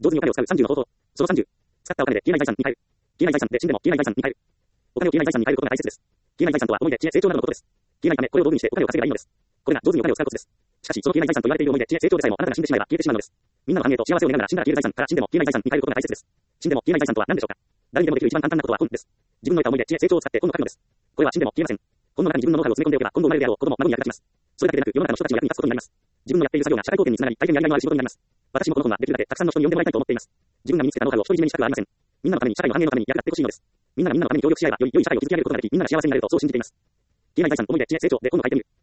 上手にお金を使う30の方法。その30。使ったお金で消えない財産に変える。消えない財産で死んでも消えない財産に変える。お金を消えない財産に変えることが大切です。消えない財産とは思い出、知恵、成長などのことです。消えないため、これを道具にしてお金を稼げばいいのです。これが上手にお金を使うコツです。しかし、その消えない財産と言われている思い出、知恵、成長でさえもあなたが死んでしまえば消えてしまうのです。みんなの繁栄と幸せを願うなら死んだら消える財産から死んでも消えない財産に変えることが大切です。死んでも消えない財産とは何でしょうか。誰にでもできる一番簡単なことは本です。自分の得た思い出、知恵、成長を使って本を書くのです。これは死んでも消えません。本の中に自分のノウハウを詰め込んでおけば今後生まれるであろう子供、孫に役立ちます。それだけでなく世の中の人たちの役に立つことになります。自分のやっている作業が社会貢献につながり、大変やりがいのある仕事になります。私もこの本はできるだけたくさんの人に読んでもらいたいと思っています。自分が身につけたノウハウを独り占めにしたくはありません。みんなのために社会の繁栄のために役立ってほしいのです。みんながみんなのために協力し合えばより良い社会を築き上げることができ、みんなが幸せになれるとそう信じています。消えない財産、思い出、知恵、成長で本を書いてみる。